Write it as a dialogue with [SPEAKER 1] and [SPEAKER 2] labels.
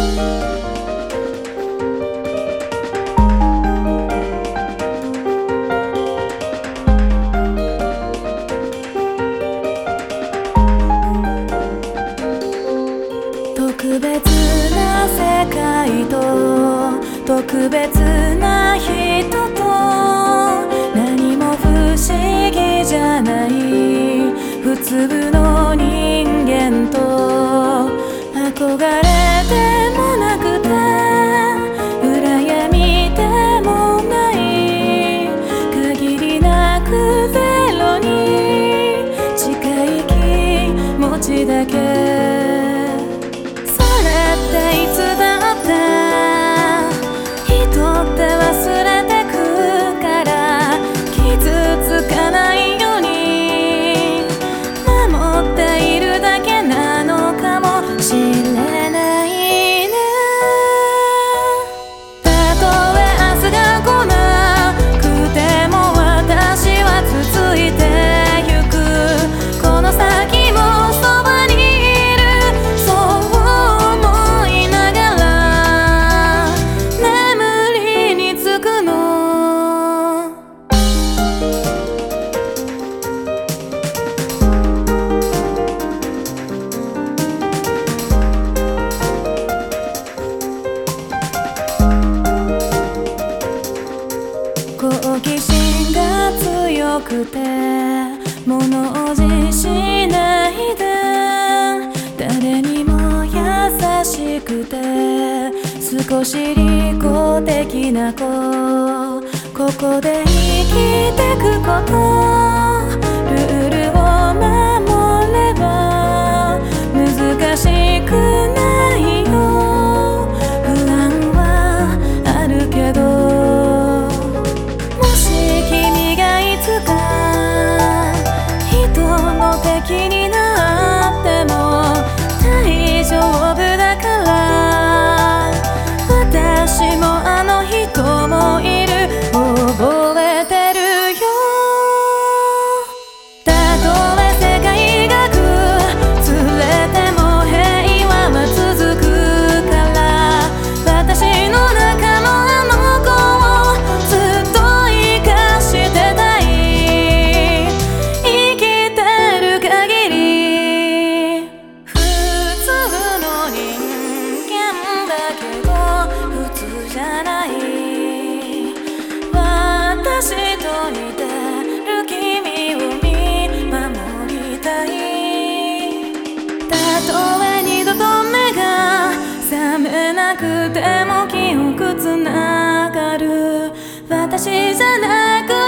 [SPEAKER 1] 特別な世界と特別な人と何も不思議じゃない普通の人間と憧れてもなくて羨みでもない限りなくゼロに近い気持ちだけいつだって人って忘れてくから傷つかないように守っているだけなのかもしれないね。たとえ明日が来なくても私は続いてゆくこの先もそばにいるそう好奇心が強くて物おじしないで誰にも優しくて少し利己的な子ここで生きてくことルールを守れば難しくないよ不安はあるけど敵になっても大丈夫だから私もあの人もいる覚えてるよたとえ世界が崩れても平和は続くから私の中のあの子をずっと生かしてたい生きてる限り普通の人間だけど普通じゃない私と似てる君を見守りたいたとえ二度と目が覚めなくても記憶つながる私じゃなく